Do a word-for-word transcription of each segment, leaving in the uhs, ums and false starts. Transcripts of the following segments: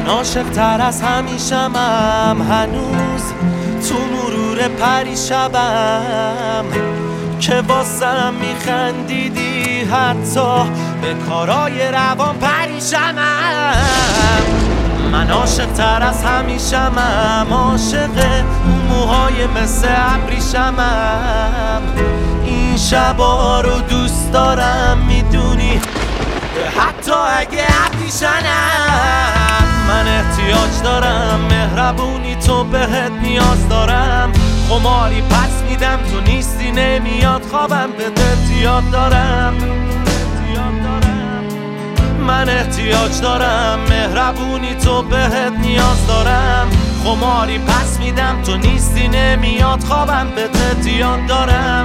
عاشق تر از همیشمم، هنوز تو مرور پریشبم که واسم میخندیدی، حتی به کارای روان پریشمم. من عاشق تر از همیشمم، عاشق اون موهای مثل ابریشمم. این شبا رو دوست دارم میدونی، حتی اگه ابریشمم. من احتیاج دارم مهربونی، تو بهت نیاز دارم. خماری پس میدم تو نیستی، نمیاد خوابم بهت احتیاج دارم. من احتیاج دارم مهربونی، تو بهت نیاز دارم. خماری پس میدم تو نیستی، نمیاد خوابم بهت احتیاج دارم.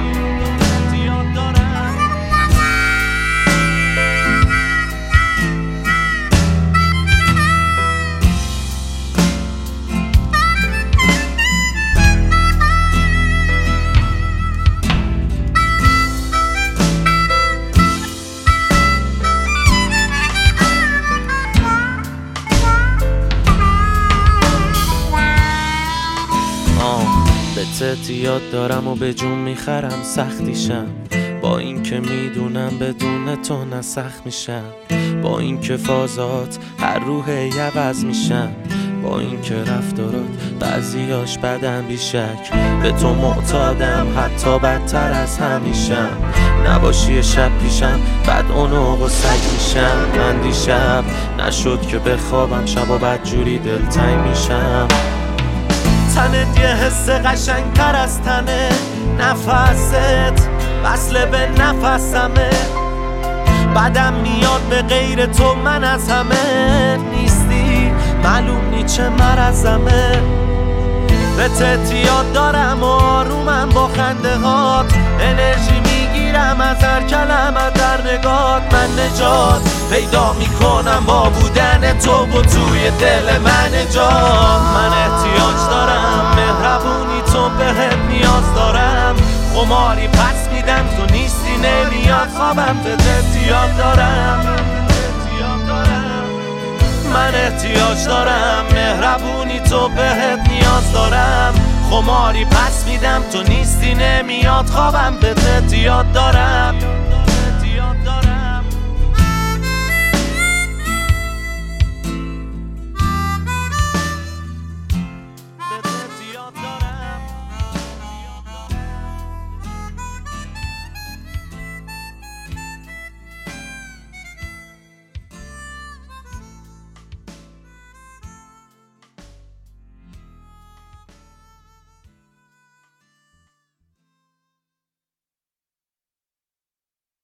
بهت یاد دارم و به جون میخرم سختیشم، با این که میدونم بدون تو نه سخت میشم. با این که فازات هر روح عوض میشم، با این که رفتارات بعضیاش بدم بیشک. به تو معتادم حتی بدتر از همیشم، نباشی شب پیشم بعد اونو و سگ میشم. من دیشب نشد که بخوابم، شب و بد جوری دلتنگ میشم. تنت یه حس قشنگتر از تنه، نفست وصله به نفسمه. بعدم میاد به غیر تو من از همه نیستی، معلوم نی چه مرزمه. به احتیاج دارم و آرومم با خنده هات، انرژی میگیرم از هر کلمه در نگات. من نجات پیدا میکنم با بودن تو و توی دل من جا. من احتیاج دارم مهربونی، تو بهت نیاز دارم. خماری پس میدم تو نیستی، نمیاد خوابم بهت احتیاج دارم. من احتیاج دارم مهربونی، تو بهت نیاز دارم. خماری پس میدم تو نیستی، نمیاد خوابم بهت احتیاج دارم.